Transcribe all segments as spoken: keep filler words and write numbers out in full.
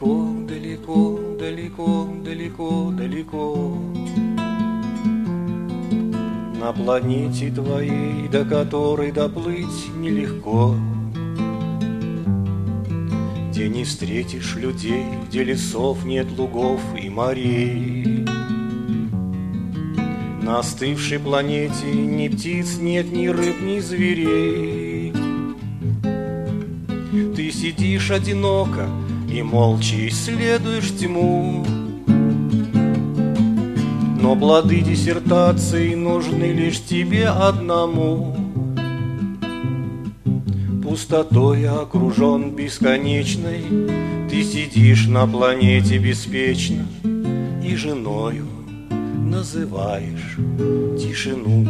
далеко, далеко, далеко, далеко, далеко. На планете твоей, до которой доплыть нелегко, где не встретишь людей, где лесов нет, лугов и морей. На остывшей планете ни птиц нет, ни рыб, ни зверей. Ты сидишь одиноко и молча исследуешь тьму, но плоды диссертации нужны лишь тебе одному. Пустотой окружен бесконечной, ты сидишь на планете беспечно и женою называешь тишину.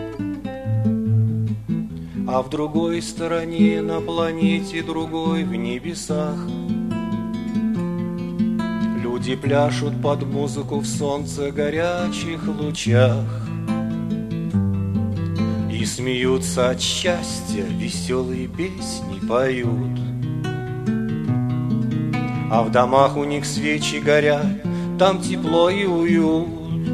А в другой стороне, на планете другой, в небесах, люди пляшут под музыку в солнце горячих лучах и смеются от счастья, веселые песни поют. А в домах у них свечи горят, там тепло и уют.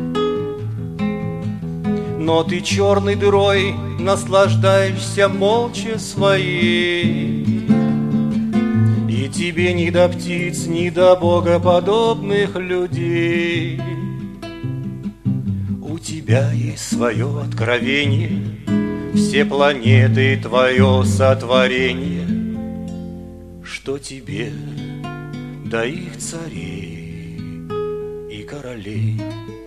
Но ты черной дырой наслаждаешься молча своей, и тебе ни до птиц, ни до богоподобных людей. У тебя есть свое откровение, все планеты твое сотворение. Что тебе до их царей и королей?